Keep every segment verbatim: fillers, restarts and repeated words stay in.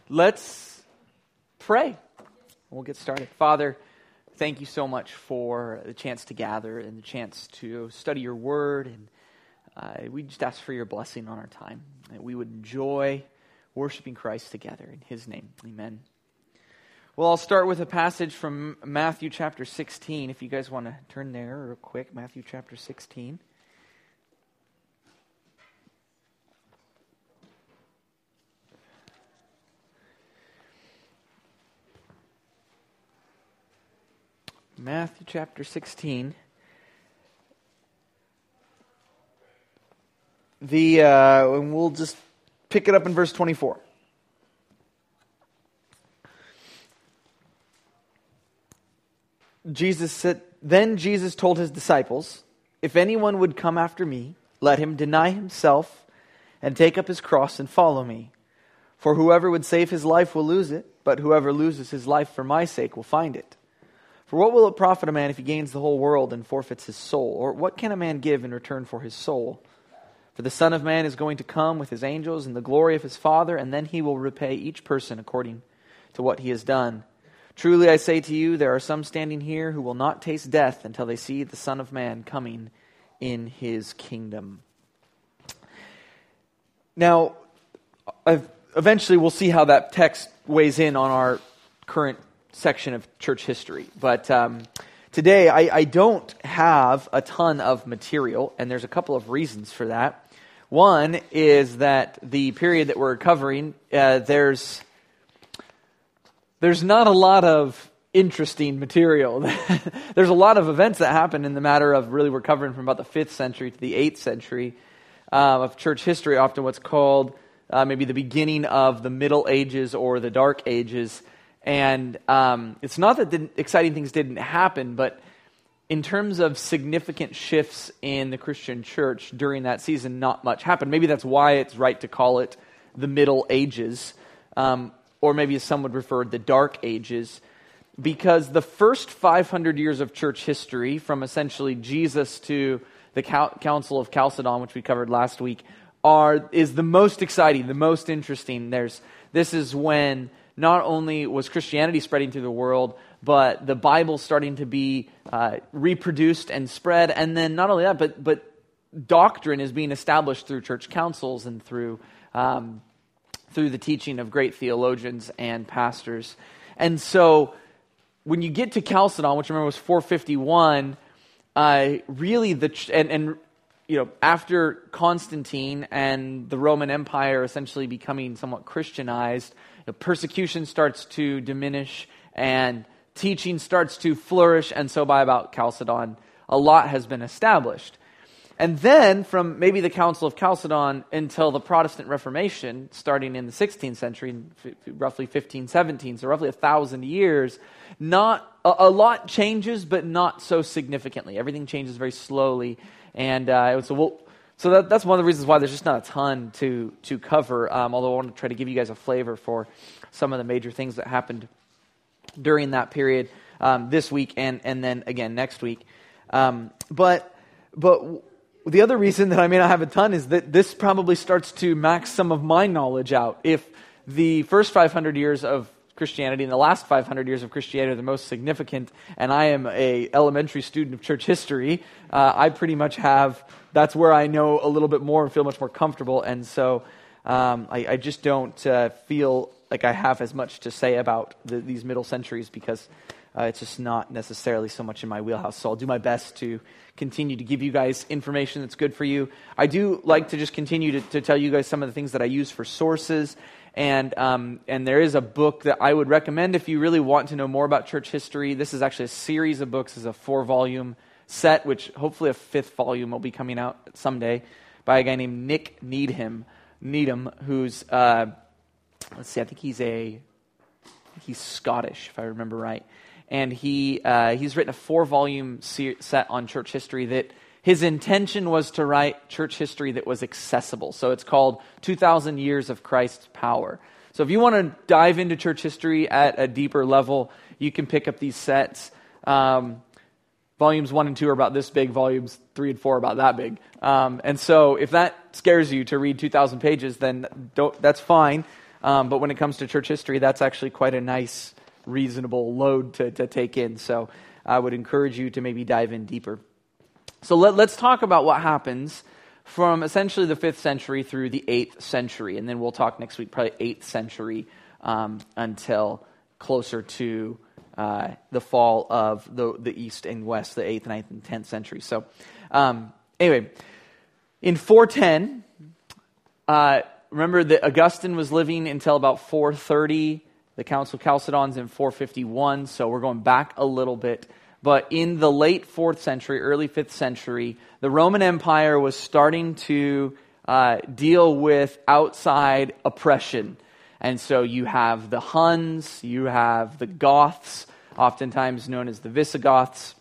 Let's pray. We'll get started. Father, thank you so much for the chance to gather and the chance to study your word. And uh, we just ask for your blessing on our time, that we would enjoy worshiping Christ together. In his name, amen. Well, I'll start with a passage from Matthew chapter sixteen. If you guys want to turn there real quick, Matthew chapter sixteen. Matthew chapter sixteen. The uh, and we'll just pick it up in verse twenty-four. Jesus said, Then Jesus told his disciples, If anyone would come after me, let him deny himself and take up his cross and follow me. For whoever would save his life will lose it, but whoever loses his life for my sake will find it. For what will it profit a man if he gains the whole world and forfeits his soul? Or what can a man give in return for his soul? For the Son of Man is going to come with his angels in the glory of his Father, and then he will repay each person according to what he has done. Truly I say to you, there are some standing here who will not taste death until they see the Son of Man coming in his kingdom. Now, I've, eventually we'll see how that text weighs in on our current section of church history. But um, today I, I don't have a ton of material, and there's a couple of reasons for that. One is that the period that we're covering, uh, there's there's not a lot of interesting material. There's a lot of events that happen in the matter of, really we're covering from about the fifth century to the eighth century uh, of church history, often what's called uh, maybe the beginning of the Middle Ages or the Dark Ages. And um, it's not that the exciting things didn't happen, but in terms of significant shifts in the Christian church during that season, not much happened. Maybe that's why it's right to call it the Middle Ages, um, or maybe as some would refer, the Dark Ages, because the first five hundred years of church history, from essentially Jesus to the Council of Chalcedon, which we covered last week, are is the most exciting, the most interesting. There's this is when not only was Christianity spreading through the world, but the Bible starting to be uh, reproduced and spread. And then not only that, but but doctrine is being established through church councils and through um, through the teaching of great theologians and pastors. And so when you get to Chalcedon, which I remember was four fifty-one, uh, really the ch- and and you know after Constantine and the Roman Empire essentially becoming somewhat Christianized, persecution starts to diminish and teaching starts to flourish, and so by about Chalcedon, a lot has been established. And then from maybe the Council of Chalcedon until the Protestant Reformation, starting in the sixteenth century, roughly fifteen seventeen, so roughly a thousand years, not a, a lot changes, but not so significantly. Everything changes very slowly, and uh, so we'll So that, that's one of the reasons why there's just not a ton to to cover, um, although I want to try to give you guys a flavor for some of the major things that happened during that period um, this week and, and then again next week. Um, but but the other reason that I may not have a ton is that this probably starts to max some of my knowledge out. If the first five hundred years of Christianity and the last five hundred years of Christianity are the most significant, and I am a elementary student of church history, uh, I pretty much have, that's where I know a little bit more and feel much more comfortable, and so um, I, I just don't uh, feel like I have as much to say about the, these middle centuries because uh, it's just not necessarily so much in my wheelhouse, so I'll do my best to continue to give you guys information that's good for you. I do like to just continue to, to tell you guys some of the things that I use for sources. And um, and there is a book that I would recommend if you really want to know more about church history. This is actually a series of books. It's a four-volume set, which hopefully a fifth volume will be coming out someday, by a guy named Nick Needham, Needham, who's, uh, let's see, I think he's a, he's Scottish, if I remember right. And he uh, he's written a four-volume se- set on church history that his intention was to write church history that was accessible. So it's called two thousand Years of Christ's Power. So if you want to dive into church history at a deeper level, you can pick up these sets. Um, volumes one and two are about this big. Volumes three and four are about that big. Um, and so if that scares you to read two thousand pages, then don't, that's fine. Um, but when it comes to church history, that's actually quite a nice, reasonable load to, to take in. So I would encourage you to maybe dive in deeper. So let, let's talk about what happens from essentially the fifth century through the eighth century. And then we'll talk next week, probably eighth century um, until closer to uh, the fall of the, the East and West, the eighth, ninth, and tenth century. So um, anyway, in four ten, uh, remember that Augustine was living until about four thirty. The Council of Chalcedon's in four fifty-one, so we're going back a little bit. But in the late fourth century, early fifth century, the Roman Empire was starting to uh, deal with outside oppression. And so you have the Huns, you have the Goths, oftentimes known as the Visigoths,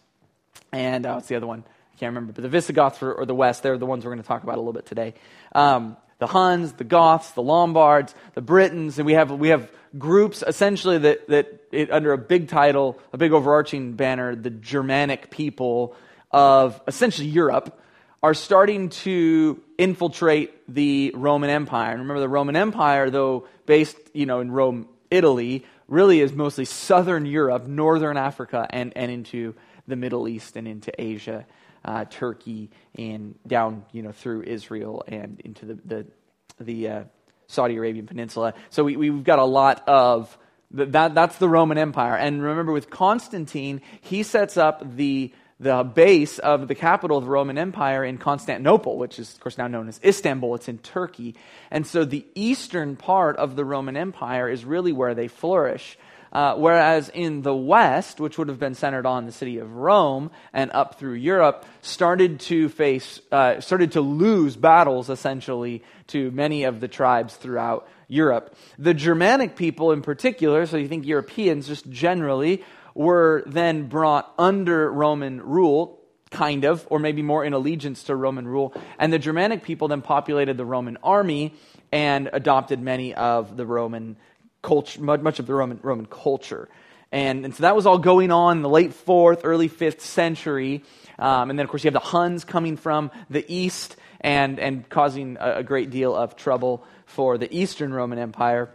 and uh, what's the other one? I can't remember. But the Visigoths or, or the West, they're the ones we're going to talk about a little bit today. Um, the Huns, the Goths, the Lombards, the Britons, and we have we have groups essentially that that it, under a big title, a big overarching banner, the Germanic people of essentially Europe are starting to infiltrate the Roman Empire. And remember, the Roman Empire, though based you know in Rome, Italy, really is mostly southern Europe, northern Africa, and and into the Middle East and into Asia. Uh, Turkey and down, you know, through Israel and into the the, the uh, Saudi Arabian Peninsula. So we, we've got a lot of that. That's the Roman Empire. And remember, with Constantine, he sets up the the base of the capital of the Roman Empire in Constantinople, which is, of course, now known as Istanbul. It's in Turkey, and so the eastern part of the Roman Empire is really where they flourish. Uh, whereas in the West, which would have been centered on the city of Rome and up through Europe, started to face, uh, started to lose battles essentially to many of the tribes throughout Europe. The Germanic people in particular, so you think Europeans just generally, were then brought under Roman rule, kind of, or maybe more in allegiance to Roman rule. And the Germanic people then populated the Roman army and adopted many of the Roman culture, much of the Roman Roman culture, and, and so that was all going on in the late fourth, early fifth century, um, and then of course you have the Huns coming from the east and and causing a, a great deal of trouble for the Eastern Roman Empire,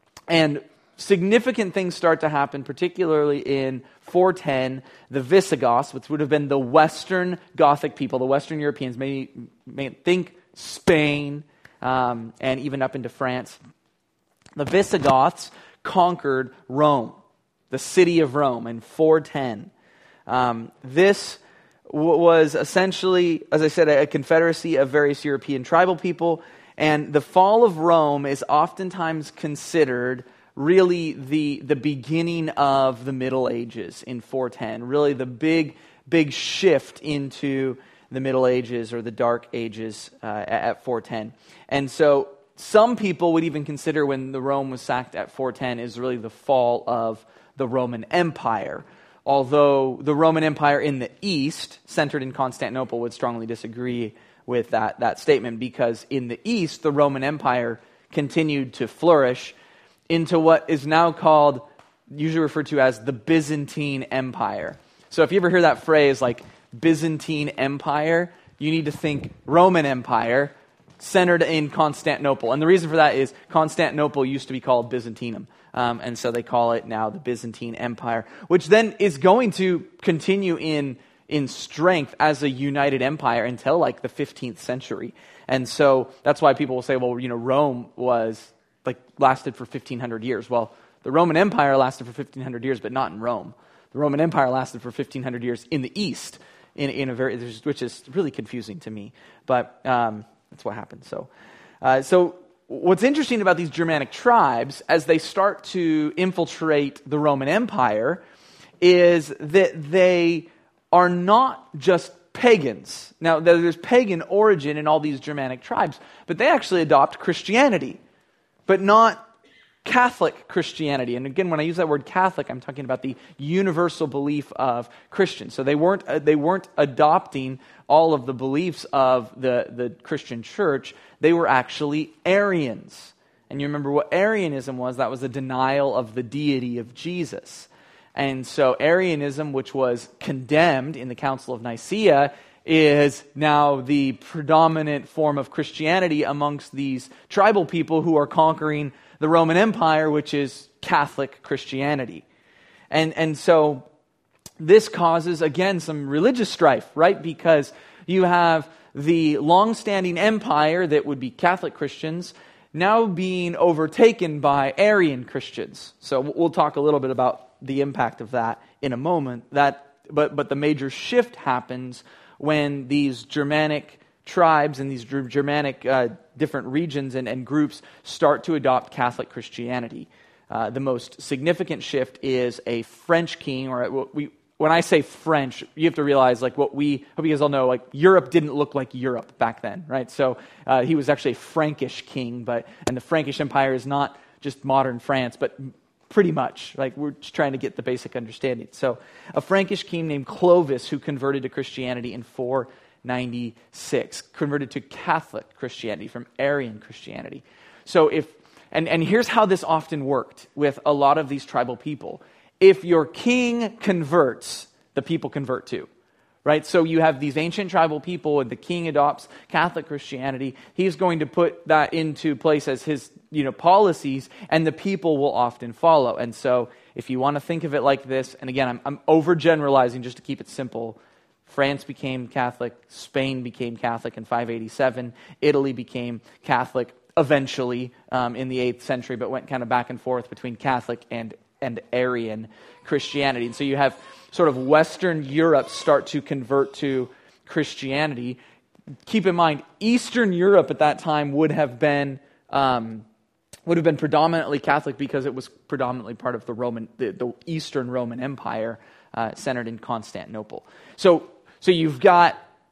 and significant things start to happen, particularly in four ten. The Visigoths, which would have been the Western Gothic people, the Western Europeans, may may think Spain um, and even up into France. The Visigoths conquered Rome, the city of Rome, in four ten. Um, this w- was essentially, as I said, a, a confederacy of various European tribal people, and the fall of Rome is oftentimes considered really the, the beginning of the Middle Ages in four ten, really the big, big shift into the Middle Ages or the Dark Ages uh, at, at four ten. And so some people would even consider when the Rome was sacked at four ten is really the fall of the Roman Empire. Although the Roman Empire in the East, centered in Constantinople, would strongly disagree with that, that statement, because in the East, the Roman Empire continued to flourish into what is now called, usually referred to as the Byzantine Empire. So if you ever hear that phrase like Byzantine Empire, you need to think Roman Empire, centered in Constantinople. And the reason for that is Constantinople used to be called Byzantinum. Um, and so they call it now the Byzantine Empire, which then is going to continue in, in strength as a united empire until like the fifteenth century. And so that's why people will say, well, you know, Rome was like lasted for fifteen hundred years. Well, the Roman Empire lasted for fifteen hundred years, but not in Rome. The Roman Empire lasted for fifteen hundred years in the East, in, in a very, which is really confusing to me. But um, that's what happened. So, uh, so what's interesting about these Germanic tribes as they start to infiltrate the Roman Empire is that they are not just pagans. Now, there's pagan origin in all these Germanic tribes, but they actually adopt Christianity, but not Catholic Christianity. And again, when I use that word Catholic, I'm talking about the universal belief of Christians. So they weren't uh, they weren't adopting all of the beliefs of the, the Christian church. They were actually Arians. And you remember what Arianism was? That was a denial of the deity of Jesus. And so Arianism, which was condemned in the Council of Nicaea, is now the predominant form of Christianity amongst these tribal people who are conquering the Roman Empire, which is Catholic Christianity. And, and so this causes, again, some religious strife, right? Because you have the long-standing empire that would be Catholic Christians now being overtaken by Arian Christians. So we'll talk a little bit about the impact of that in a moment. That, but, but the major shift happens when these Germanic tribes and these Germanic uh, different regions and, and groups start to adopt Catholic Christianity. Uh, the most significant shift is a French king, or what we, when I say French, you have to realize, like what we, hope you guys all know, like Europe didn't look like Europe back then, right? So uh, he was actually a Frankish king, but and the Frankish Empire is not just modern France, but pretty much, like we're just trying to get the basic understanding. So a Frankish king named Clovis, who converted to Christianity in four ninety-six, converted to Catholic Christianity from Arian Christianity. So if, and, and here's how this often worked with a lot of these tribal people. If your king converts, the people convert too. Right? So you have these ancient tribal people, and the king adopts Catholic Christianity. He's going to put that into place as his, you know, policies, and the people will often follow. And so if you want to think of it like this, and again, I'm, I'm overgeneralizing just to keep it simple. France became Catholic, Spain became Catholic in five eighty-seven, Italy became Catholic eventually um, in the eighth century, but went kind of back and forth between Catholic and, and Arian Christianity. And so you have sort of Western Europe start to convert to Christianity. Keep in mind, Eastern Europe at that time would have been um, would have been predominantly Catholic because it was predominantly part of the Roman, the, the Eastern Roman Empire, uh, centered in Constantinople. So, so you've got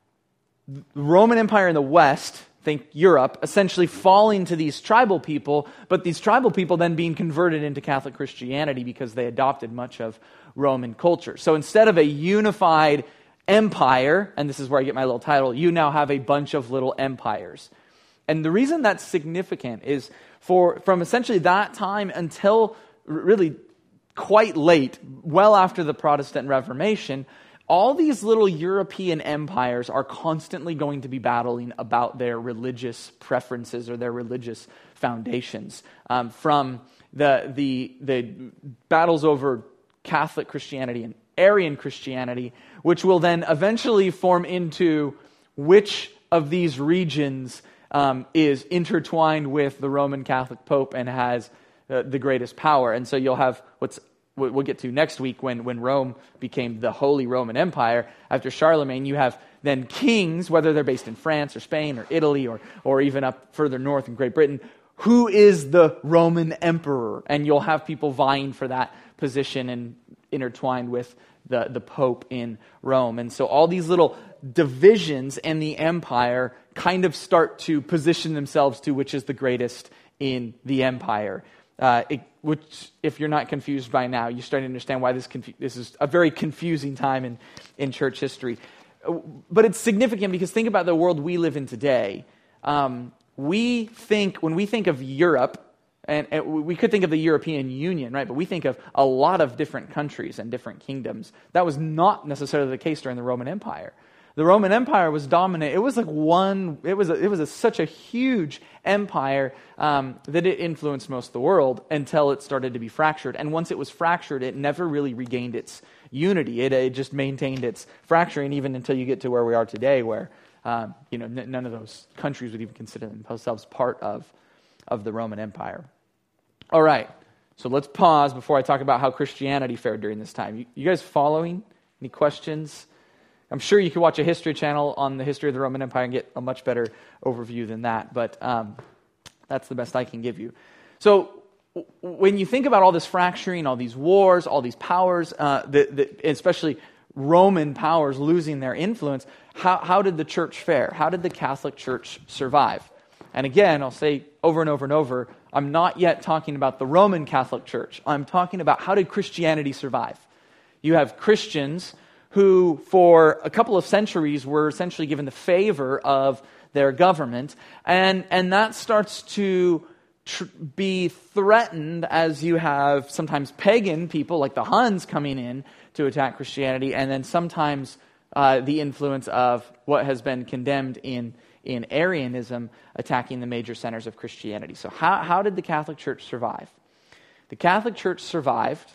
the Roman Empire in the West, think Europe, essentially falling to these tribal people, but these tribal people then being converted into Catholic Christianity because they adopted much of Roman culture. So instead of a unified empire, and this is where I get my little title, you now have a bunch of little empires. And the reason that's significant is for from essentially that time until really quite late, well after the Protestant Reformation, all these little European empires are constantly going to be battling about their religious preferences or their religious foundations. Um, from the, the, the battles over Catholic Christianity and Arian Christianity, which will then eventually form into which of these regions um, is intertwined with the Roman Catholic Pope and has uh, the greatest power. And so you'll have what's we'll get to next week when, when Rome became the Holy Roman Empire. After Charlemagne, you have then kings, whether they're based in France or Spain or Italy or, or even up further north in Great Britain, who is the Roman emperor? And you'll have people vying for that position and intertwined with the, the Pope in Rome. And so all these little divisions in the empire kind of start to position themselves to which is the greatest in the empire. Uh, it, which, if you're not confused by now, you're starting to understand why this confu- this is a very confusing time in, in church history. But it's significant because think about the world we live in today. Um, we think, when we think of Europe, and, and we could think of the European Union, right? But we think of a lot of different countries and different kingdoms. That was not necessarily the case during the Roman Empire. The Roman Empire was dominant. It was like one, it was a, it was a, such a huge empire um, that it influenced most of the world until it started to be fractured. And once it was fractured, it never really regained its unity. It, it just maintained its fracturing even until you get to where we are today, where um, you know n- none of those countries would even consider themselves part of, of the Roman Empire. All right, so let's pause before I talk about how Christianity fared during this time. You, you guys following? Any questions? I'm sure you could watch a history channel on the history of the Roman Empire and get a much better overview than that, but um, that's the best I can give you. So w- when you think about all this fracturing, all these wars, all these powers, uh, the, the, especially Roman powers losing their influence, how, how did the church fare? How did the Catholic Church survive? And again, I'll say over and over and over, I'm not yet talking about the Roman Catholic Church. I'm talking about how did Christianity survive? You have Christians who for a couple of centuries were essentially given the favor of their government, and, and that starts to tr- be threatened as you have sometimes pagan people like the Huns coming in to attack Christianity, and then sometimes uh, the influence of what has been condemned in, in Arianism attacking the major centers of Christianity. So how, how did the Catholic Church survive? The Catholic Church survived,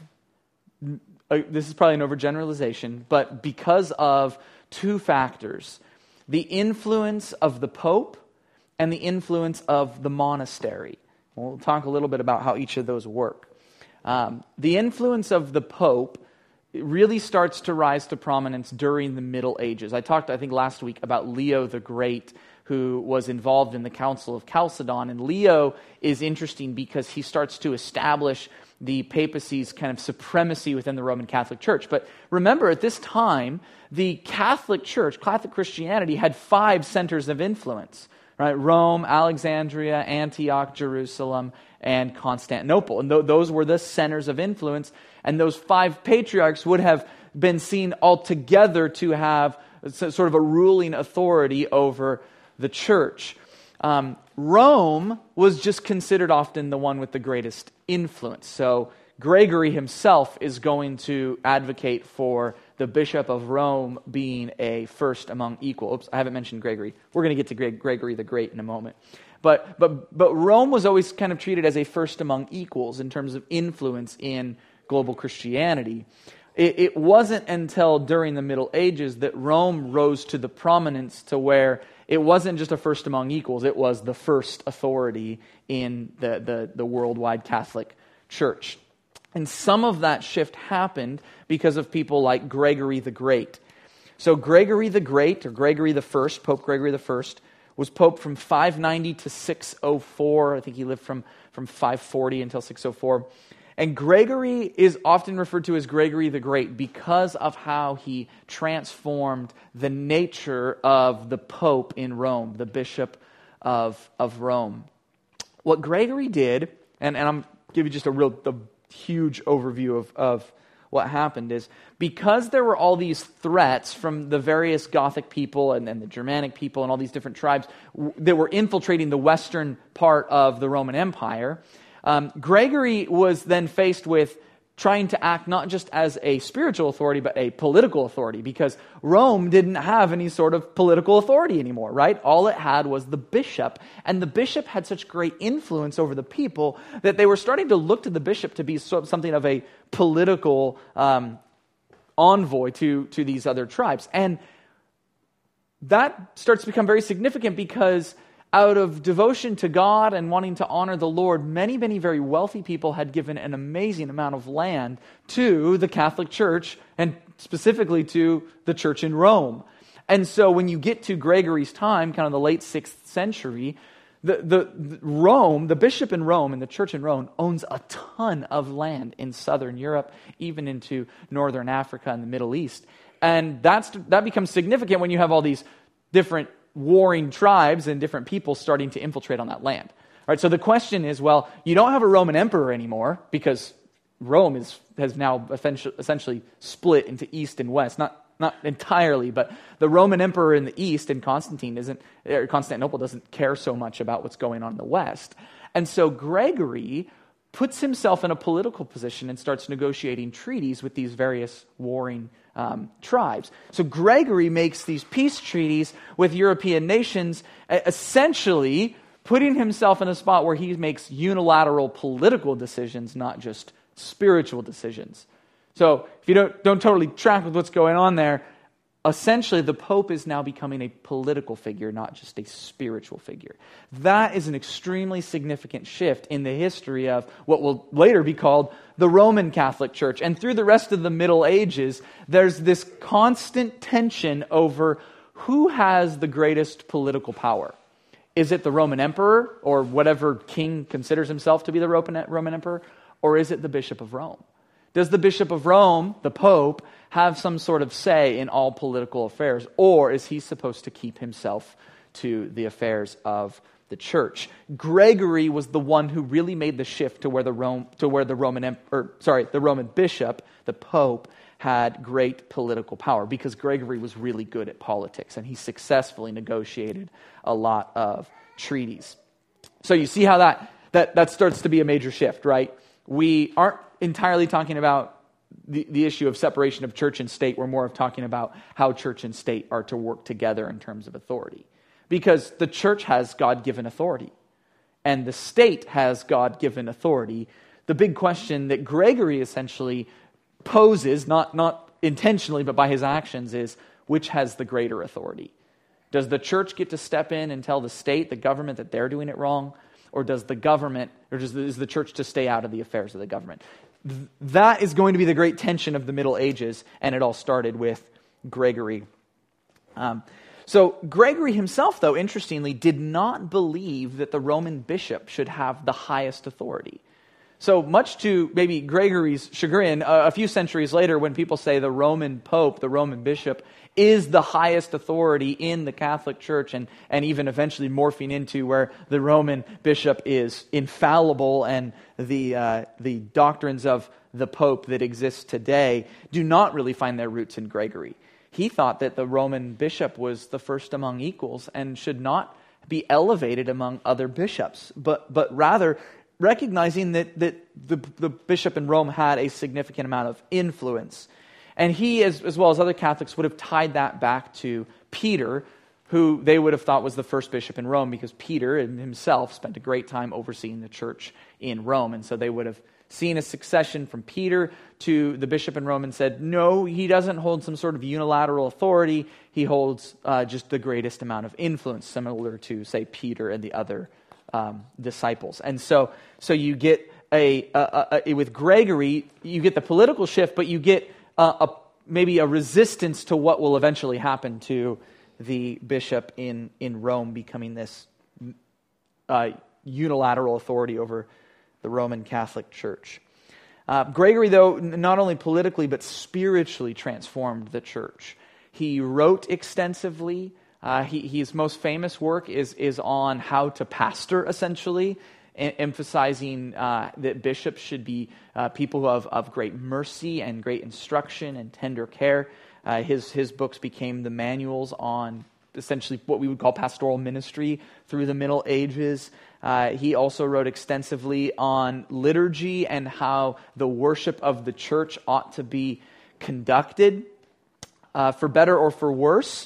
uh, this is probably an overgeneralization, but because of two factors: the influence of the Pope and the influence of the monastery. We'll talk a little bit about how each of those work. Um, the influence of the Pope really starts to rise to prominence during the Middle Ages. I talked, I think, last week about Leo the Great, who was involved in the Council of Chalcedon. And Leo is interesting because he starts to establish the papacy's kind of supremacy within the Roman Catholic Church. But remember, at this time, the Catholic Church, Catholic Christianity, had five centers of influence, right? Rome, Alexandria, Antioch, Jerusalem, and Constantinople. And th- those were the centers of influence. And those five patriarchs would have been seen altogether to have sort of a ruling authority over the church. Um, Rome was just considered often the one with the greatest influence. So Gregory himself is going to advocate for the Bishop of Rome being a first among equal. Oops, I haven't mentioned Gregory. We're going to get to Greg- Gregory the Great in a moment. But, but, but Rome was always kind of treated as a first among equals in terms of influence in global Christianity. It, it wasn't until during the Middle Ages that Rome rose to the prominence to where it wasn't just a first among equals, it was the first authority in the, the, the worldwide Catholic Church. And some of that shift happened because of people like Gregory the Great. So Gregory the Great, or Gregory the First, Pope Gregory the First, was Pope from five ninety to six oh four. I think he lived from, from five forty until six oh four. And Gregory is often referred to as Gregory the Great because of how he transformed the nature of the Pope in Rome, the Bishop of, of Rome. What Gregory did, and, and I'm give you just a real a huge overview of, of what happened, is because there were all these threats from the various Gothic people and, and the Germanic people and all these different tribes w- that were infiltrating the western part of the Roman Empire, Um, Gregory was then faced with trying to act not just as a spiritual authority, but a political authority, because Rome didn't have any sort of political authority anymore, right? All it had was the bishop, and the bishop had such great influence over the people that they were starting to look to the bishop to be sort of something of a political um, envoy to, to these other tribes. And that starts to become very significant because out of devotion to God and wanting to honor the Lord, many, many very wealthy people had given an amazing amount of land to the Catholic Church, and specifically to the church in Rome. And so when you get to Gregory's time, kind of the late sixth century, the, the, the Rome, the bishop in Rome and the church in Rome owns a ton of land in southern Europe, even into northern Africa and the Middle East. And that's that becomes significant when you have all these different warring tribes and different people starting to infiltrate on that land. All right, so the question is, well, you don't have a Roman emperor anymore because Rome is has now essentially split into East and West. Not not entirely, but the Roman emperor in the East, and Constantine isn't, or Constantinople doesn't care so much about what's going on in the West. And so Gregory puts himself in a political position and starts negotiating treaties with these various warring Um, tribes. So Gregory makes these peace treaties with European nations, essentially putting himself in a spot where he makes unilateral political decisions, not just spiritual decisions. So if you don't, don't totally track with what's going on there, essentially the Pope is now becoming a political figure, not just a spiritual figure. That is an extremely significant shift in the history of what will later be called the Roman Catholic Church. And through the rest of the Middle Ages, there's this constant tension over who has the greatest political power. Is it the Roman emperor, or whatever king considers himself to be the Roman emperor, or is it the Bishop of Rome? Does the Bishop of Rome, the Pope, have some sort of say in all political affairs, or is he supposed to keep himself to the affairs of the church? Gregory was the one who really made the shift to where the Rome, to where the Roman emperor, sorry, the Roman bishop, the Pope, had great political power, because Gregory was really good at politics, and he successfully negotiated a lot of treaties. So you see how that that that starts to be a major shift, right? We aren't entirely talking about the, the issue of separation of church and state. We're more of talking about how church and state are to work together in terms of authority. Because the church has God-given authority, and the state has God-given authority. The big question that Gregory essentially poses, not, not intentionally, but by his actions, is which has the greater authority? Does the church get to step in and tell the state, the government, that they're doing it wrong? Or does the government, or does the, is the church to stay out of the affairs of the government? Th- that is going to be the great tension of the Middle Ages, and it all started with Gregory. Um, so Gregory himself, though, interestingly, did not believe that the Roman bishop should have the highest authority. So much to maybe Gregory's chagrin, uh, a few centuries later, when people say the Roman Pope, the Roman bishop, is the highest authority in the Catholic Church, and, and even eventually morphing into where the Roman bishop is infallible, and the uh, the doctrines of the Pope that exist today do not really find their roots in Gregory. He thought that the Roman bishop was the first among equals and should not be elevated among other bishops, but but rather recognizing that, that the, the bishop in Rome had a significant amount of influence. And he, as, as well as other Catholics, would have tied that back to Peter, who they would have thought was the first bishop in Rome, because Peter himself spent a great time overseeing the church in Rome. And so they would have seen a succession from Peter to the bishop in Rome and said, no, he doesn't hold some sort of unilateral authority. He holds uh, just the greatest amount of influence, similar to, say, Peter and the other Um, disciples. And so so you get a, a, a, a with Gregory, you get the political shift, but you get a, a maybe a resistance to what will eventually happen to the bishop in, in Rome becoming this uh, unilateral authority over the Roman Catholic Church. Uh, Gregory, though, not only politically but spiritually transformed the church. He wrote extensively. Uh, he, his most famous work is is on how to pastor, essentially, em- emphasizing uh, that bishops should be uh, people of, of great mercy and great instruction and tender care. Uh, his his books became the manuals on essentially what we would call pastoral ministry through the Middle Ages. Uh, he also wrote extensively on liturgy and how the worship of the church ought to be conducted, uh, for better or for worse.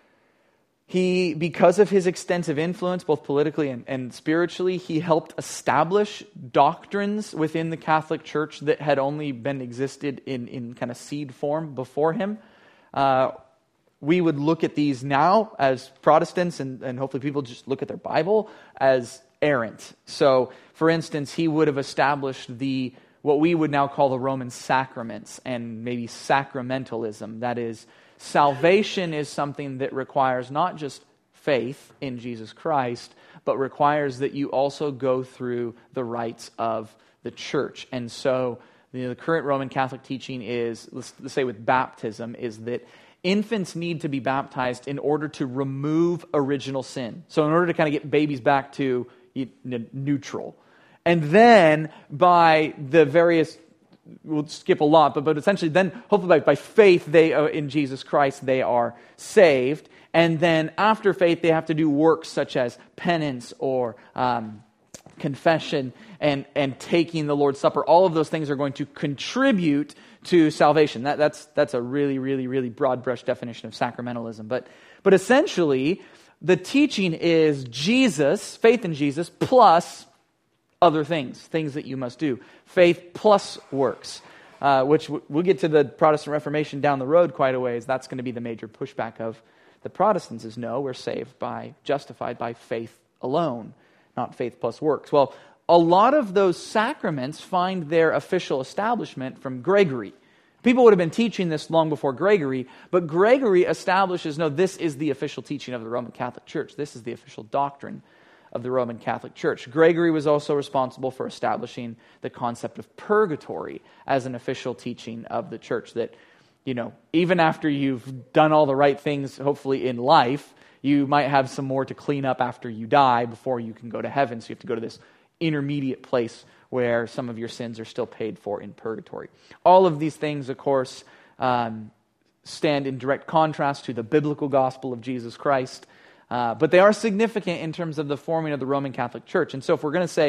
He, because of his extensive influence, both politically and, and spiritually, he helped establish doctrines within the Catholic Church that had only been existed in, in kind of seed form before him. Uh, we would look at these now as Protestants, and, and hopefully people just look at their Bible as errant. So, for instance, he would have established the what we would now call the Roman sacraments, and maybe sacramentalism. That is, salvation is something that requires not just faith in Jesus Christ, but requires that you also go through the rites of the church. And so you know, the current Roman Catholic teaching is, let's, let's say with baptism, is that infants need to be baptized in order to remove original sin. So in order to kind of get babies back to you know, neutral. And then by the various, we'll skip a lot, but, but essentially then, hopefully by, by faith they uh, in Jesus Christ, they are saved. And then after faith, they have to do works such as penance or um, confession and, and taking the Lord's Supper. All of those things are going to contribute to salvation. That, that's that's a really, really, really broad brush definition of sacramentalism. But, but essentially, the teaching is Jesus, faith in Jesus, plus other things, things that you must do. Faith plus works, uh, which w- we'll get to the Protestant Reformation down the road quite a ways. That's going to be the major pushback of the Protestants is no, we're saved by, justified by faith alone, not faith plus works. Well, a lot of those sacraments find their official establishment from Gregory. People would have been teaching this long before Gregory, but Gregory establishes, no, this is the official teaching of the Roman Catholic Church. This is the official doctrine of the Roman Catholic Church. Gregory was also responsible for establishing the concept of purgatory as an official teaching of the church, that, you know, even after you've done all the right things, hopefully in life, you might have some more to clean up after you die before you can go to heaven. So you have to go to this intermediate place where some of your sins are still paid for in purgatory. All of these things, of course, um, stand in direct contrast to the biblical gospel of Jesus Christ. Uh, but they are significant in terms of the forming of the Roman Catholic Church. And so if we're going to say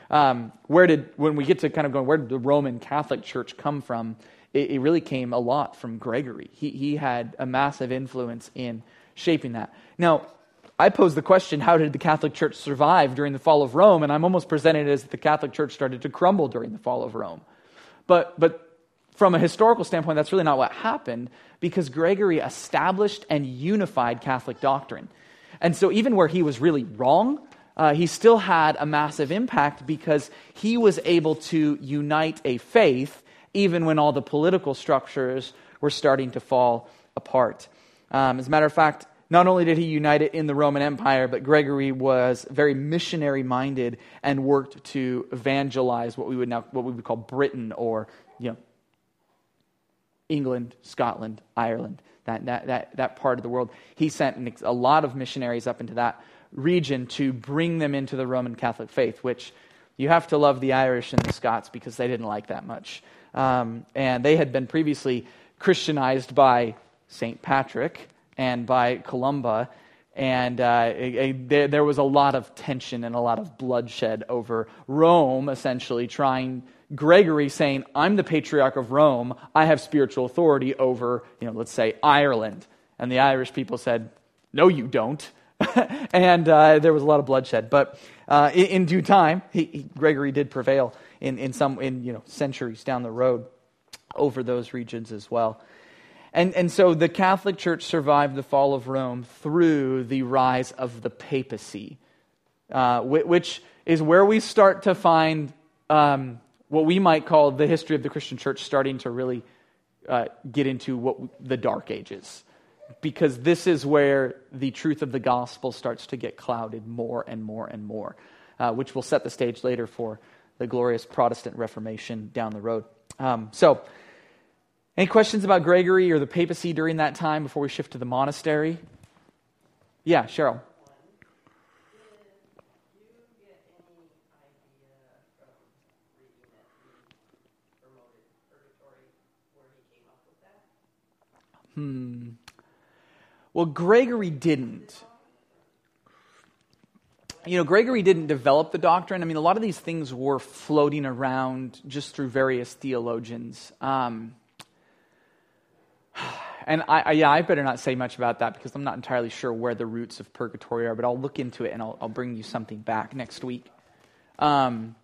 Um, where did, when we get to kind of going, where did the Roman Catholic Church come from? It, it really came a lot from Gregory. He, he had a massive influence in shaping that. Now, I pose the question, how did the Catholic Church survive during the fall of Rome? And I'm almost presenting it as the Catholic Church started to crumble during the fall of Rome. But, but from a historical standpoint, that's really not what happened, because Gregory established and unified Catholic doctrine. And so even where he was really wrong, uh, he still had a massive impact because he was able to unite a faith even when all the political structures were starting to fall apart. Um, as a matter of fact, not only did he unite it in the Roman Empire, but Gregory was very missionary-minded and worked to evangelize what we would now what we would call Britain, or you know, England, Scotland, Ireland, that that that that part of the world. He sent a lot of missionaries up into that region to bring them into the Roman Catholic faith, which you have to love the Irish and the Scots because they didn't like that much. Um, and they had been previously Christianized by Saint Patrick and by Columba, and uh, it, it, there, there was a lot of tension and a lot of bloodshed over Rome, essentially trying, Gregory saying, I'm the Patriarch of Rome, I have spiritual authority over, you know, let's say, Ireland. And the Irish people said, no, you don't. and uh, there was a lot of bloodshed. But uh, in, in due time, he, he, Gregory did prevail in, in some, in you know, centuries down the road over those regions as well. And, and so the Catholic Church survived the fall of Rome through the rise of the papacy, uh, which is where we start to find um, what we might call the history of the Christian Church starting to really uh, get into what the Dark Ages. Because this is where the truth of the gospel starts to get clouded more and more and more, uh, which will set the stage later for the glorious Protestant Reformation down the road. Um, so... Any questions about Gregory or the papacy during that time before we shift to the monastery? Yeah, Cheryl. Hmm. Well, Gregory didn't. You know, Gregory didn't develop the doctrine. I mean, a lot of these things were floating around just through various theologians. Um And I, I, yeah, I better not say much about that because I'm not entirely sure where the roots of purgatory are, but I'll look into it and I'll, I'll bring you something back next week. Um,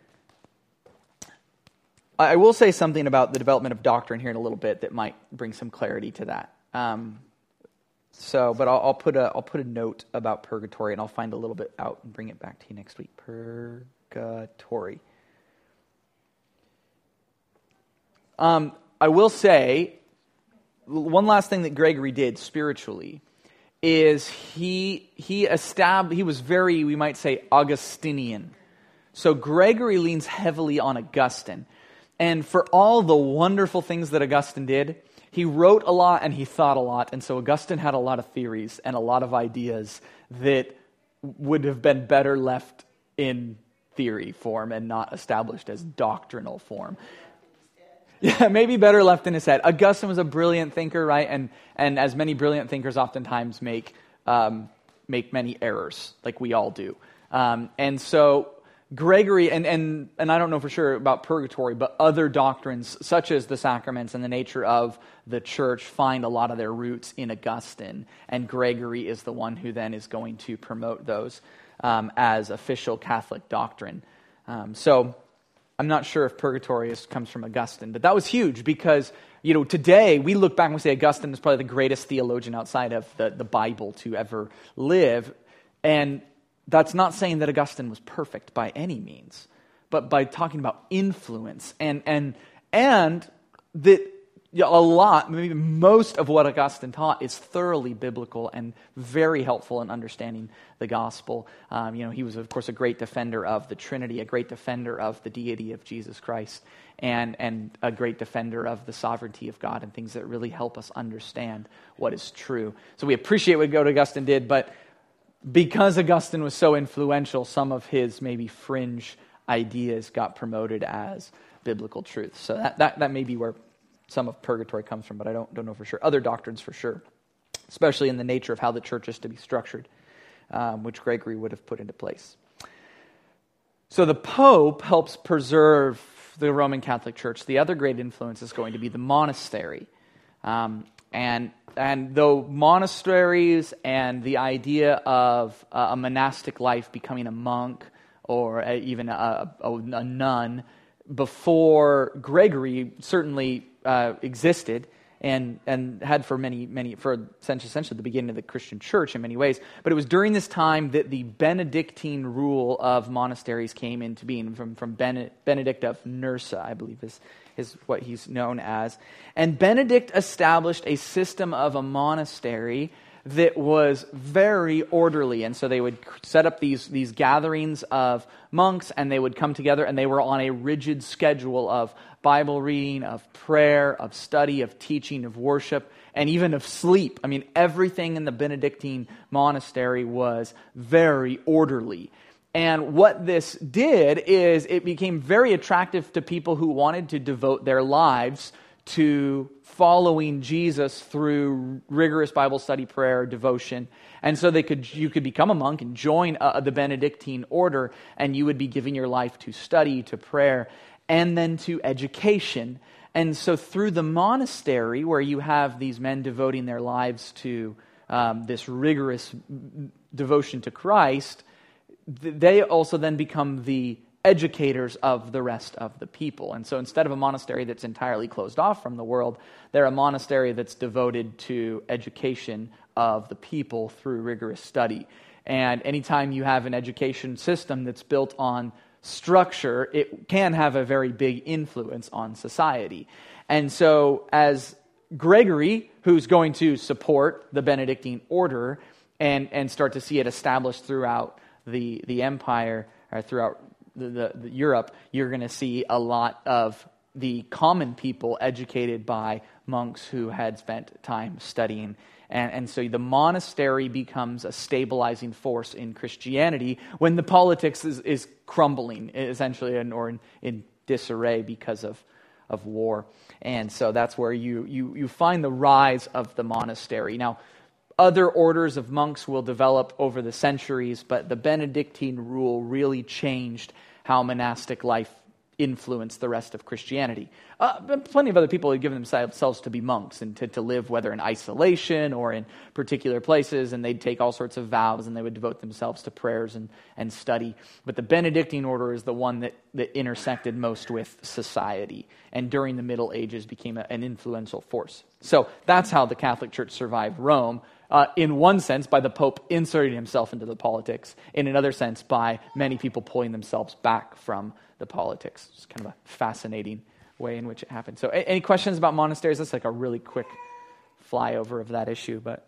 I will say something about the development of doctrine here in a little bit that might bring some clarity to that. Um, so, but I'll, I'll put a I'll put a note about purgatory and I'll find a little bit out and bring it back to you next week. Purgatory. Um, I will say. One last thing that Gregory did spiritually is he he established, he was very, we might say, Augustinian. So Gregory leans heavily on Augustine. And for all the wonderful things that Augustine did, he wrote a lot and he thought a lot. And so Augustine had a lot of theories and a lot of ideas that would have been better left in theory form and not established as doctrinal form. Yeah, maybe better left in his head. Augustine was a brilliant thinker, right? And and as many brilliant thinkers oftentimes make um, make many errors, like we all do. Um, and so Gregory, and, and and I don't know for sure about purgatory, but other doctrines such as the sacraments and the nature of the church find a lot of their roots in Augustine. And Gregory is the one who then is going to promote those um, as official Catholic doctrine. Um, so... I'm not sure if purgatory is, comes from Augustine, but that was huge because, you know, today we look back and we say Augustine is probably the greatest theologian outside of the, the Bible to ever live. And that's not saying that Augustine was perfect by any means, but by talking about influence and and and that a lot, maybe most of what Augustine taught is thoroughly biblical and very helpful in understanding the gospel. Um, you know, he was, of course, a great defender of the Trinity, a great defender of the deity of Jesus Christ, and, and a great defender of the sovereignty of God and things that really help us understand what is true. So we appreciate what Augustine did, but because Augustine was so influential, some of his maybe fringe ideas got promoted as biblical truth. So that, that, that may be where some of purgatory comes from, but I don't don't know for sure. Other doctrines for sure, especially in the nature of how the church is to be structured, um, which Gregory would have put into place. So the Pope helps preserve the Roman Catholic Church. The other great influence is going to be the monastery. Um, and and though monasteries and the idea of uh, a monastic life, becoming a monk or a, even a, a, a nun, before Gregory certainly uh, existed, and and had for many, many, for essentially the beginning of the Christian church in many ways. But it was during this time that the Benedictine rule of monasteries came into being, from, from Benedict of Nursia, I believe is, is what he's known as. And Benedict established a system of a monastery that was very orderly. And so they would set up these, these gatherings of monks, and they would come together, and they were on a rigid schedule of Bible reading, of prayer, of study, of teaching, of worship, and even of sleep. I mean, everything in the Benedictine monastery was very orderly. And what this did is it became very attractive to people who wanted to devote their lives to following Jesus through rigorous Bible study, prayer, devotion. And so they could, you could become a monk and join uh, the Benedictine order, and you would be giving your life to study, to prayer, and then to education. And so through the monastery, where you have these men devoting their lives to um, this rigorous devotion to Christ, th- they also then become the educators of the rest of the people. And so instead of a monastery that's entirely closed off from the world, they're a monastery that's devoted to education of the people through rigorous study. And anytime you have an education system that's built on structure, it can have a very big influence on society. And so as Gregory, who's going to support the Benedictine order and, and start to see it established throughout the, the empire, or throughout the, the, the Europe, you're going to see a lot of the common people educated by monks who had spent time studying. And, and so the monastery becomes a stabilizing force in Christianity when the politics is, is crumbling, essentially, and, or in, in disarray because of, of war. And so that's where you, you, you find the rise of the monastery. Now, other orders of monks will develop over the centuries, but the Benedictine rule really changed how monastic life influenced the rest of Christianity. Uh, but plenty of other people had given themselves to be monks and to, to live whether in isolation or in particular places, and they'd take all sorts of vows and they would devote themselves to prayers and, and study. But the Benedictine order is the one that, that intersected most with society, and during the Middle Ages became a, an influential force. So that's how the Catholic Church survived Rome. Uh, in one sense, by the Pope inserting himself into the politics. In another sense, by many people pulling themselves back from the politics. It's kind of a fascinating way in which it happened. So a- any questions about monasteries? That's like a really quick flyover of that issue. But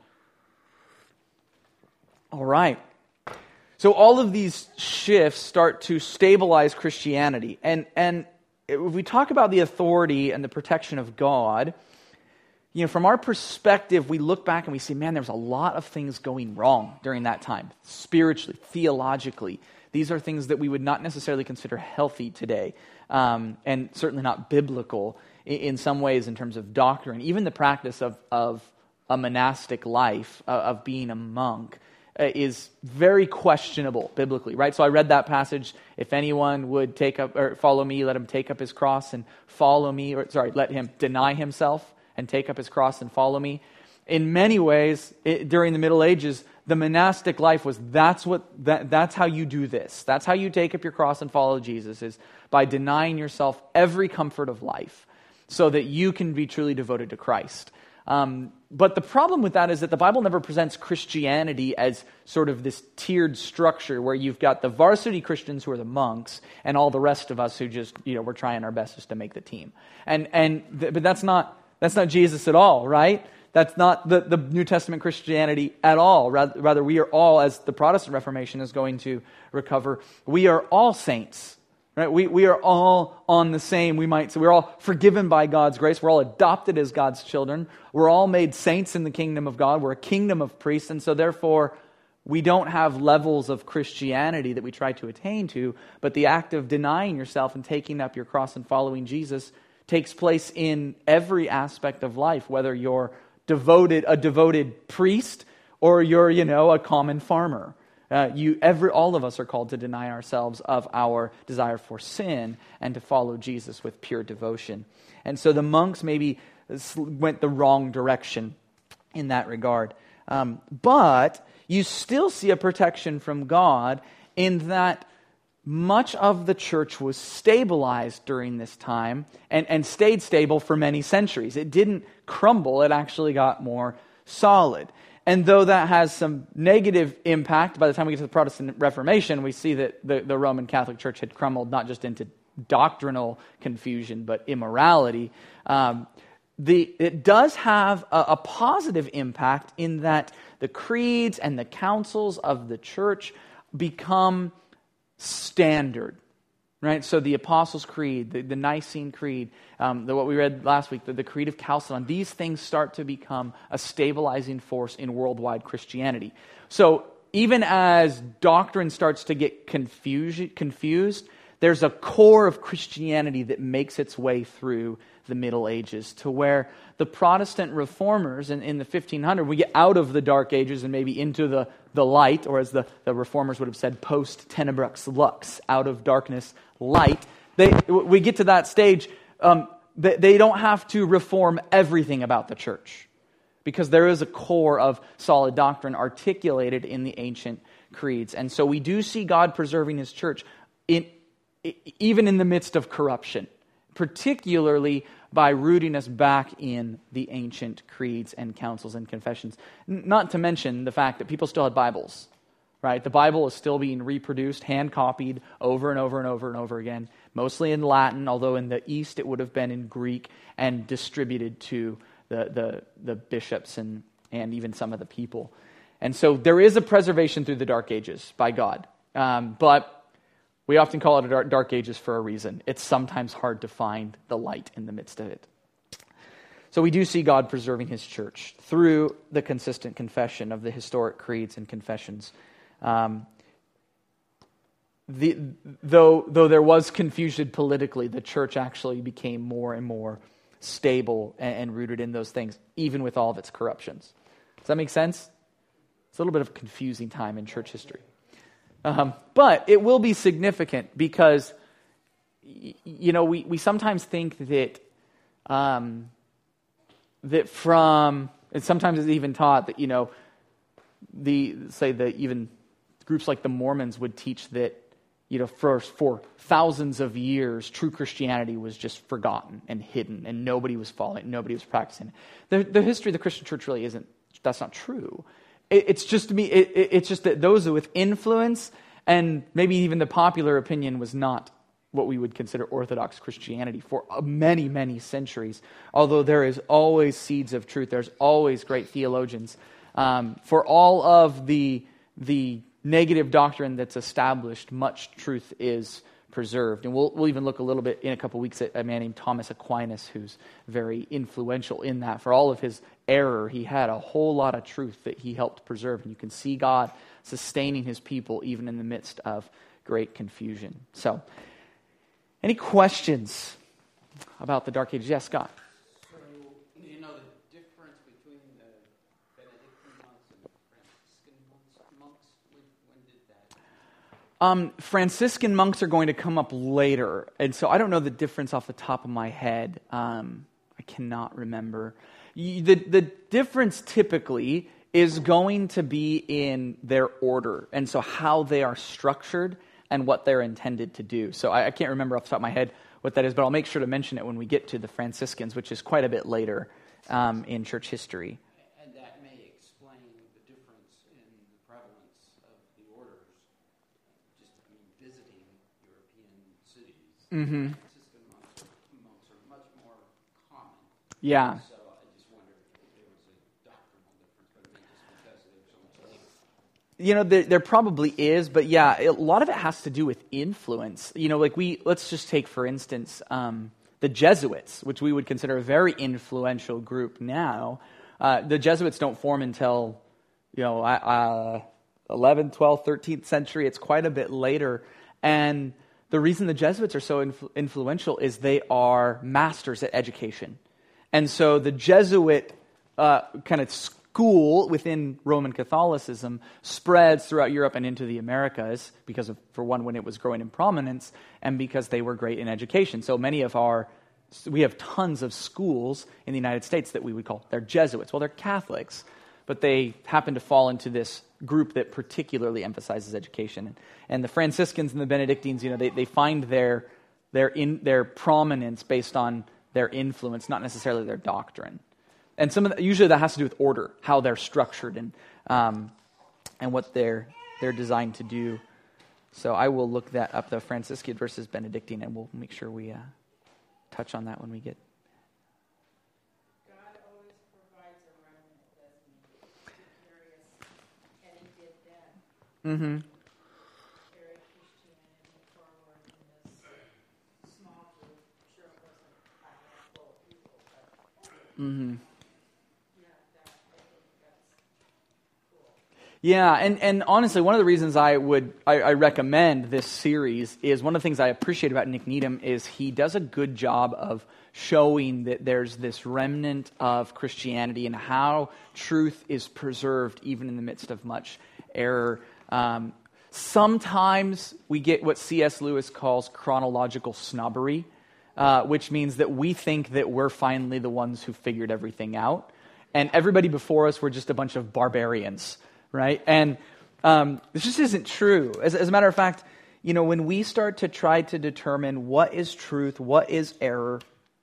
all right. So all of these shifts start to stabilize Christianity. And, and if we talk about the authority and the protection of God, you know, from our perspective, we look back and we see, man, there's a lot of things going wrong during that time, spiritually, theologically. These are things that we would not necessarily consider healthy today, um, and certainly not biblical in, in some ways in terms of doctrine. Even the practice of, of a monastic life, uh, of being a monk, uh, is very questionable biblically, right? So I read that passage, if anyone would take up or follow me, let him take up his cross and follow me, or sorry, let him deny himself and take up his cross and follow me. In many ways, it, during the Middle Ages, the monastic life was, that's what that, that's how you do this. That's how you take up your cross and follow Jesus, is by denying yourself every comfort of life so that you can be truly devoted to Christ. Um, but the problem with that is that the Bible never presents Christianity as sort of this tiered structure where you've got the varsity Christians who are the monks and all the rest of us who just, you know, we're trying our best just to make the team. And and th- but that's not That's not Jesus at all, right? That's not the, the New Testament Christianity at all. Rather, rather, we are all, as the Protestant Reformation is going to recover, we are all saints, right? We, we are all on the same, we might say, we're all forgiven by God's grace. We're all adopted as God's children. We're all made saints in the kingdom of God. We're a kingdom of priests, and so therefore, we don't have levels of Christianity that we try to attain to, but the act of denying yourself and taking up your cross and following Jesus takes place in every aspect of life, whether you're devoted, a devoted priest, or you're, you know, a common farmer. Uh, you, every, all of us are called to deny ourselves of our desire for sin and to follow Jesus with pure devotion. And so the monks maybe went the wrong direction in that regard. Um, but you still see a protection from God in that much of the church was stabilized during this time and, and stayed stable for many centuries. It didn't crumble, it actually got more solid. And though that has some negative impact, by the time we get to the Protestant Reformation, we see that the, the Roman Catholic Church had crumbled not just into doctrinal confusion, but immorality. Um, the, it does have a, a positive impact in that the creeds and the councils of the church become standard. Right? So the Apostles' Creed, the, the Nicene Creed, um, the, what we read last week, the, the Creed of Chalcedon, these things start to become a stabilizing force in worldwide Christianity. So even as doctrine starts to get confused, confused, there's a core of Christianity that makes its way through the Middle Ages to where the Protestant reformers in, in the fifteen hundreds, we get out of the Dark Ages and maybe into the, the light, or as the, the reformers would have said, post tenebrux lux, out of darkness, light. They, we get to that stage, um, they, they don't have to reform everything about the church because there is a core of solid doctrine articulated in the ancient creeds. And so we do see God preserving His church in, even in the midst of corruption, particularly by rooting us back in the ancient creeds and councils and confessions. N- not to mention the fact that people still had Bibles, right? The Bible is still being reproduced, hand-copied over and over and over and over again, mostly in Latin, although in the East it would have been in Greek and distributed to the, the, the bishops and, and even some of the people. And so there is a preservation through the Dark Ages by God. Um, but we often call it a dark, dark ages for a reason. It's sometimes hard to find the light in the midst of it. So we do see God preserving His church through the consistent confession of the historic creeds and confessions. Um, the, though, though there was confusion politically, the church actually became more and more stable and, and rooted in those things, even with all of its corruptions. Does that make sense? It's a little bit of a confusing time in church history. Um, but it will be significant because, y- you know, we, we sometimes think that um, that from, and sometimes it's even taught that, you know, the say that even groups like the Mormons would teach that, you know, for for thousands of years, true Christianity was just forgotten and hidden, and nobody was following, nobody was practicing. The the history of the Christian church really isn't. That's not true. It's just to me. It, it, it's just that those with influence and maybe even the popular opinion was not what we would consider Orthodox Christianity for many, many centuries. Although there is always seeds of truth, there's always great theologians. Um, for all of the the negative doctrine that's established, much truth is preserved. And we'll we'll even look a little bit in a couple weeks at a man named Thomas Aquinas, who's very influential in that. For all of his error, he had a whole lot of truth that he helped preserve. And you can see God sustaining His people even in the midst of great confusion. So, any questions about the Dark Ages? Yes, Scott? So, do you know the difference between the Benedictine monks and the Franciscan monks? monks? When, when did that? Um, Franciscan monks are going to come up later, and so I don't know the difference off the top of my head. Um, I cannot remember. The, the difference typically is going to be in their order, and so how they are structured and what they're intended to do. So I, I can't remember off the top of my head what that is, but I'll make sure to mention it when we get to the Franciscans, which is quite a bit later um, in church history. And that may explain the difference in the prevalence of the orders. Just, I mean, visiting European cities, Mm-hmm. Franciscan monks, monks are much more common. Yeah. So I just wondered if there was a doctrinal difference, but maybe just because they were so much later. You know, there, there probably is, but yeah, a lot of it has to do with influence. You know, like we, let's just take, for instance, um, the Jesuits, which we would consider a very influential group now. Uh, the Jesuits don't form until, you know, uh, eleventh, twelfth, thirteenth century. It's quite a bit later. And the reason the Jesuits are so influ- influential is they are masters at education. And so the Jesuit uh, kind of school within Roman Catholicism spreads throughout Europe and into the Americas because of, for one, when it was growing in prominence, and because they were great in education. So many of our, we have tons of schools in the United States that we would call, they're Jesuits. Well, they're Catholics, but they happen to fall into this group that particularly emphasizes education. And, and the Franciscans and the Benedictines, you know, they, they find their their in their prominence based on their influence, not necessarily their doctrine. And some of the, usually that has to do with order, how they're structured and um, and what they're they're designed to do. So I will look that up, the Franciscan versus Benedictine, and we'll make sure we uh, touch on that when we get. God always provides a remnant, doesn't he? Curious, and he did then. Mm-hmm. Carry Christianity forward in this small group. Sure, it wasn't a handful of people, but Mm-hmm. yeah, that, I think that's cool. Yeah, and, and honestly, one of the reasons I would I, I recommend this series is one of the things I appreciate about Nick Needham is he does a good job of showing that there's this remnant of Christianity and how truth is preserved even in the midst of much error. Um, sometimes we get what C S Lewis calls chronological snobbery, uh, which means that we think that we're finally the ones who figured everything out, and everybody before us were just a bunch of barbarians. Right? And um, this just isn't true. As, as a matter of fact, you know, when we start to try to determine what is truth, what is error,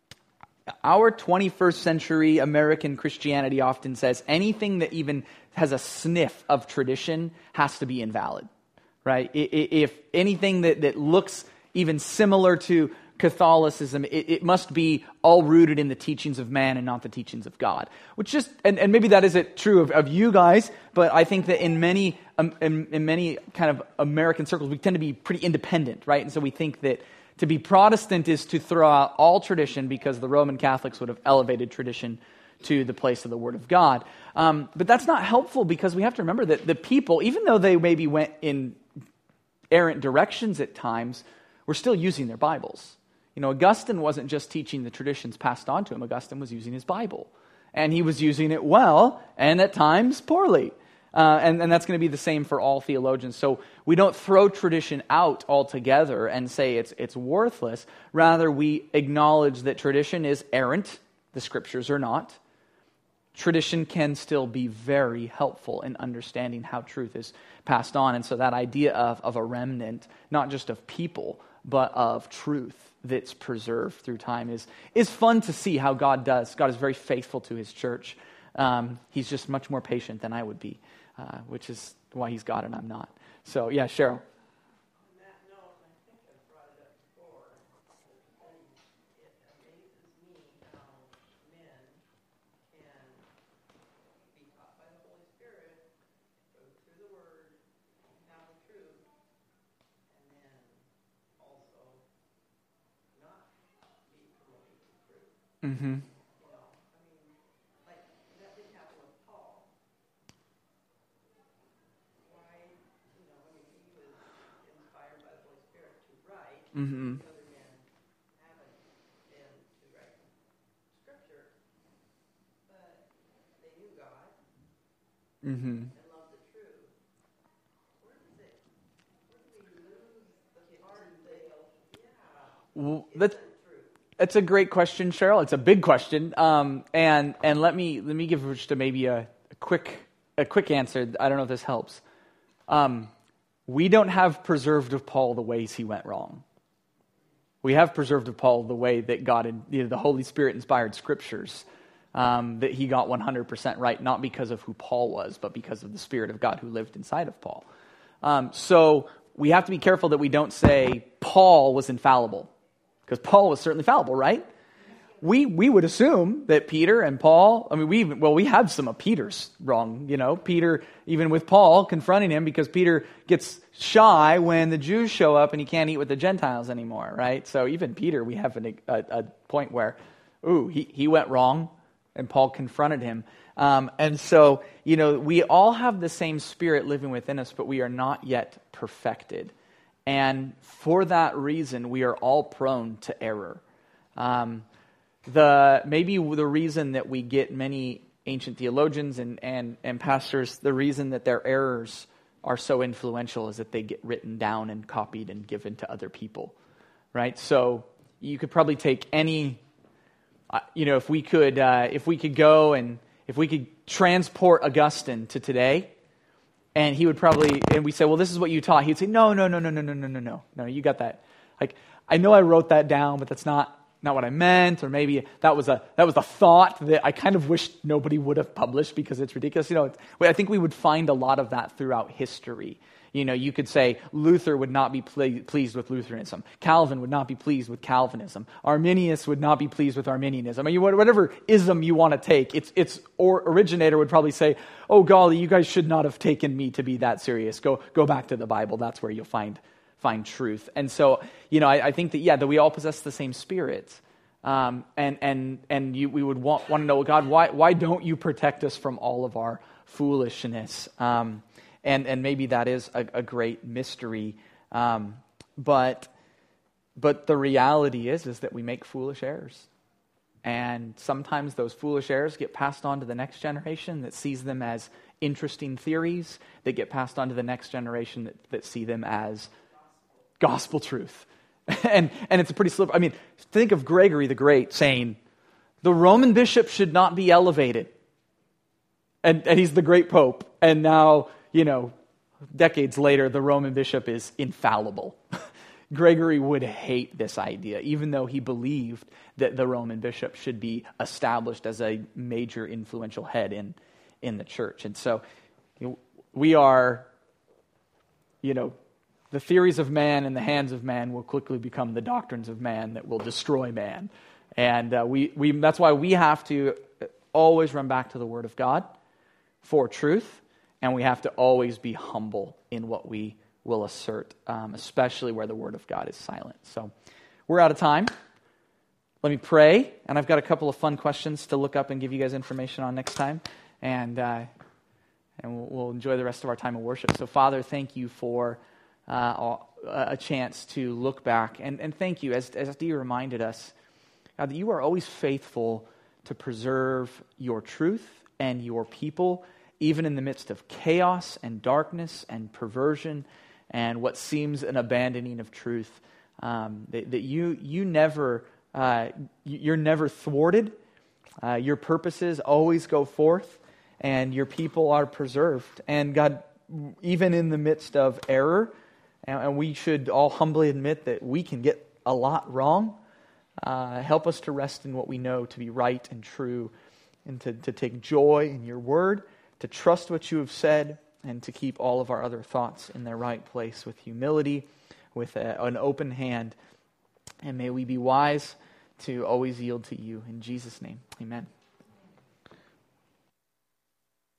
our twenty-first century American Christianity often says anything that even has a sniff of tradition has to be invalid. Right? I- I- If anything that, that looks even similar to Catholicism, it, it must be all rooted in the teachings of man and not the teachings of God. Which just, and, and maybe that isn't true of, of you guys, but I think that in many um, in, in many kind of American circles, we tend to be pretty independent, right? And so we think that to be Protestant is to throw out all tradition because the Roman Catholics would have elevated tradition to the place of the Word of God. Um, but that's not helpful because we have to remember that the people, even though they maybe went in errant directions at times, were still using their Bibles. You know, Augustine wasn't just teaching the traditions passed on to him. Augustine was using his Bible. And he was using it well, and at times poorly. Uh, and, and that's going to be the same for all theologians. So we don't throw tradition out altogether and say it's it's worthless. Rather, we acknowledge that tradition is errant. The Scriptures are not. Tradition can still be very helpful in understanding how truth is passed on. And so that idea of, of a remnant, not just of people, but of truth that's preserved through time is is fun to see how God does. God is very faithful to his church. Um, he's just much more patient than I would be, uh, which is why he's God and I'm not. So, yeah, Cheryl. On that note, and I think I've brought it up before, it amazes me how men can be taught by the Holy Spirit, go through the Word, have the truth, and then also not be promoting the truth. Mm-hmm. You know, I mean, like, that didn't happen with Paul. Why, you know, I mean, he was inspired by the Holy Spirit to write. Mm-hmm. The other men haven't been to write Scripture, but they knew God Mm-hmm. and loved the truth. Where does it, where do we lose the part that, yeah, Well, that's, isn't true? that's a great question, Cheryl. It's a big question. Um, and and let me let me give just a, maybe a, a quick a quick answer. I don't know if this helps. Um, we don't have preserved of Paul the ways he went wrong. We have preserved of Paul the way that God, had, you know, the Holy Spirit inspired Scriptures, um, that he got one hundred percent right, not because of who Paul was, but because of the Spirit of God who lived inside of Paul. Um, so we have to be careful that we don't say Paul was infallible, because Paul was certainly fallible, right? We we would assume that Peter and Paul, I mean, we even, well, we have some of Peter's wrong, you know. Peter, even with Paul, confronting him because Peter gets shy when the Jews show up and he can't eat with the Gentiles anymore, right? So even Peter, we have an, a, a point where, ooh, he, he went wrong, and Paul confronted him. Um, and so, you know, we all have the same Spirit living within us, but we are not yet perfected. And for that reason, we are all prone to error. Um, the maybe the reason that we get many ancient theologians and, and, and pastors, the reason that their errors are so influential is that they get written down and copied and given to other people, right? So you could probably take any, uh, you know, if we could, uh, if we could go and if we could transport Augustine to today, and he would probably, and we say, well, this is what you taught. He'd say, no, no, no, no, no, no, no, no, no, no, you got that. Like, I know I wrote that down, but that's not not what I meant, or maybe that was a that was a thought that I kind of wish nobody would have published because it's ridiculous. You know, it's, I think we would find a lot of that throughout history. You know, you could say Luther would not be ple- pleased with Lutheranism. Calvin would not be pleased with Calvinism. Arminius would not be pleased with Arminianism. I mean, whatever ism you want to take, its its or originator would probably say, "Oh golly, you guys should not have taken me to be that serious. Go go back to the Bible. That's where you'll find find truth." And so, you know, I, I think that yeah, that we all possess the same Spirit, um, and and and you, we would want want to know, God, why why don't you protect us from all of our foolishness? Um, And and maybe that is a, a great mystery, um, but but the reality is is that we make foolish errors, and sometimes those foolish errors get passed on to the next generation that sees them as interesting theories. That get passed on to the next generation that, that see them as gospel truth, and and it's a pretty slippery. I mean, think of Gregory the Great saying, "The Roman bishop should not be elevated," and and he's the great pope, and now, you know, decades later, the Roman bishop is infallible. Gregory would hate this idea, even though he believed that the Roman bishop should be established as a major influential head in, in the church. And so you know, we are, you know, the theories of man in the hands of man will quickly become the doctrines of man that will destroy man. And uh, we, we that's why we have to always run back to the Word of God for truth. And we have to always be humble in what we will assert, um, especially where the Word of God is silent. So we're out of time. Let me pray, and I've got a couple of fun questions to look up and give you guys information on next time, and uh, and we'll, we'll enjoy the rest of our time of worship. So, Father, thank you for uh, a chance to look back, and, and thank you, as, as Dee reminded us, God, that you are always faithful to preserve your truth and your people, even in the midst of chaos and darkness and perversion and what seems an abandoning of truth, um, that, that you you never uh, you're never thwarted. Uh, your purposes always go forth, and your people are preserved. And God, even in the midst of error, and, and we should all humbly admit that we can get a lot wrong. Uh, help us to rest in what we know to be right and true, and to, to take joy in your word, to trust what you have said, and to keep all of our other thoughts in their right place with humility, with a, an open hand. And may we be wise to always yield to you. In Jesus' name, amen.